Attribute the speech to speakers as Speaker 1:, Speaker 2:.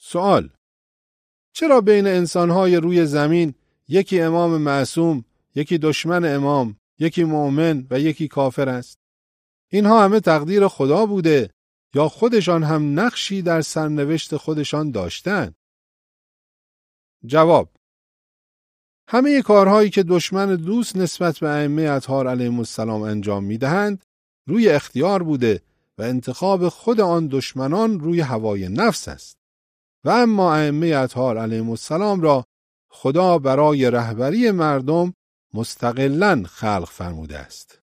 Speaker 1: سوال: چرا بین انسانهای روی زمین یکی امام معصوم، یکی دشمن امام، یکی مؤمن و یکی کافر است؟ اینها همه تقدیر خدا بوده یا خودشان هم نقشی در سرنوشت خودشان داشتند؟ جواب: همه کارهایی که دشمن دوست نسبت به ائمه اطهار علیهم السلام انجام میدهند روی اختیار بوده و انتخاب خود آن دشمنان روی هوای نفس است. و اما ائمه اطهار علیهم السلام را خدا برای رهبری مردم مستقلاً خلق فرموده است.